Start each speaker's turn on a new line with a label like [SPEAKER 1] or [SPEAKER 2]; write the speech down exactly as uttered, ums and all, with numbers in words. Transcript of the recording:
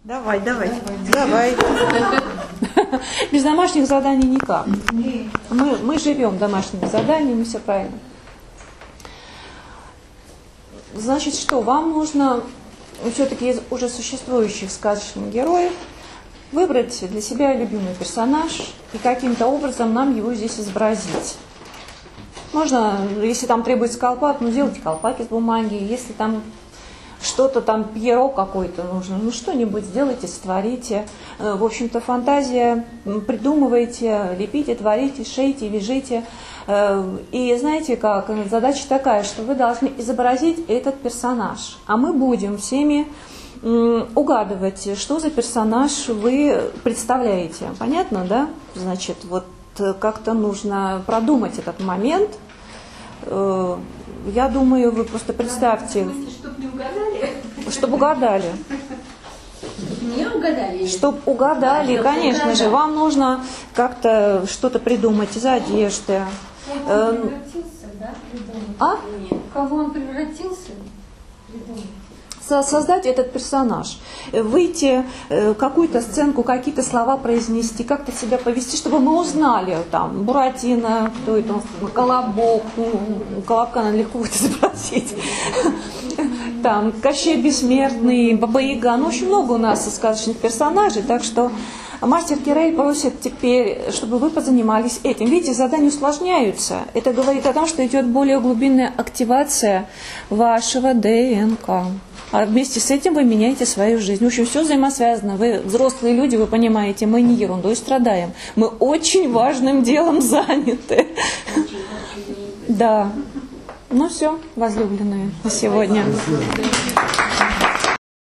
[SPEAKER 1] Давай, давай, давай. Без домашних заданий никак. Мы, мы живем домашними заданиями, все правильно. Значит, что? Вам нужно все-таки из уже существующих сказочных героев выбрать для себя любимый персонаж и каким-то образом нам его здесь изобразить. Можно, если там требуется колпак, ну сделайте колпак из бумаги, если там что-то там, перо какое-то нужно, ну что-нибудь сделайте, сотворите. В общем-то, фантазия, придумывайте, лепите, творите, шейте, вяжите. И знаете как, задача такая, что вы должны изобразить этот персонаж, а мы будем всеми угадывать, что за персонаж вы представляете. Понятно, да? Значит, вот как-то нужно продумать этот момент. Я думаю, вы просто представьте.
[SPEAKER 2] Чтобы не угадали?
[SPEAKER 1] Чтобы угадали.
[SPEAKER 2] Не угадали?
[SPEAKER 1] Чтобы угадали,
[SPEAKER 2] а,
[SPEAKER 1] конечно
[SPEAKER 2] угадали.
[SPEAKER 1] же. Вам нужно как-то что-то придумать из одежды.
[SPEAKER 2] Кого он превратился, да?
[SPEAKER 1] А?
[SPEAKER 2] Кого он превратился?
[SPEAKER 1] Создать этот персонаж, выйти, какую-то сценку, какие-то слова произнести, как-то себя повести, чтобы мы узнали, там, Буратино, кто это, Колобок, ну, Колобка надо легко будет изобразить, там, Кощей Бессмертный, Баба-Яга, ну, очень много у нас сказочных персонажей, так что мастер Кирель просит теперь, чтобы вы позанимались этим. Видите, задания усложняются. Это говорит о том, что идет более глубинная активация вашего ДНК. А вместе с этим вы меняете свою жизнь. В общем, все взаимосвязано. Вы взрослые люди, вы понимаете, мы не ерундой страдаем. Мы очень важным делом заняты. Да. Ну все, возлюбленные, на сегодня.